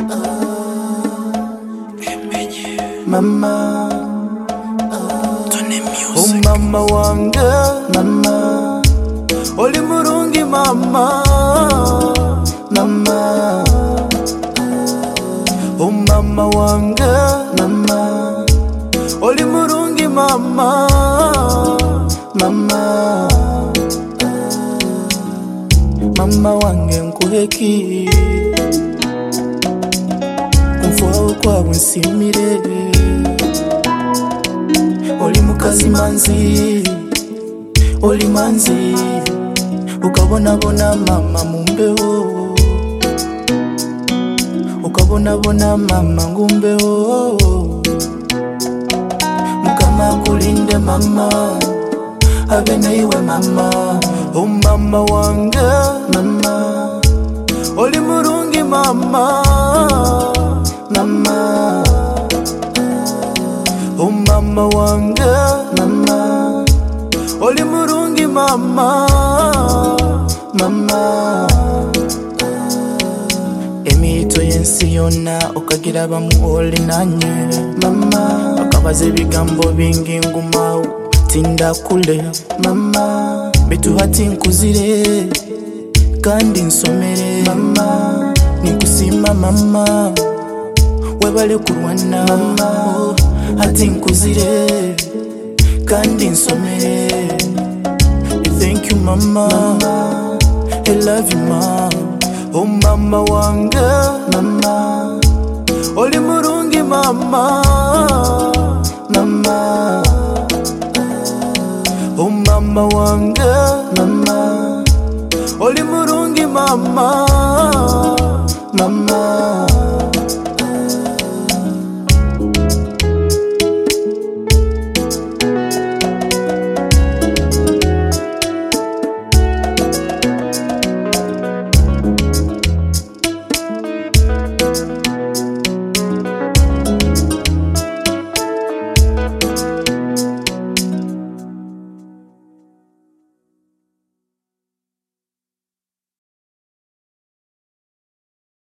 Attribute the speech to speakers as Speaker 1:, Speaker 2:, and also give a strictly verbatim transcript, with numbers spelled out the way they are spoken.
Speaker 1: Mama, oh mama wange, mama, oli murungi mama, mama, oh mama wange, mama, oli murungi mama, mama, mama wange nkuheki, kumfuaho kwawe nsimire. Oli mukazi manzi, oli manzi, ukabona bona mama mumbeho, ukabona bona mama ngumbeho. Mukama kulinde mama, abe naiwe mama, oh mama wange, mama, oli murungi mama, mama, oh mama wange, mama, oli murungi mama, mama. Emito yensi yonna okagira bamu oli nanye, mama, akabaza ebigambo bingi ngumawo tinda kule, mama, bituhati nkuzire kandi nsomere, mama, nikusima mama, webale kurwana mama, hati nkuzire kandi nsomere. Thank you mama, mama, I love you mama, oh mama wange, mama, oli murungi mama, mama, oh mama wange, mama, oli murungi mama, mama.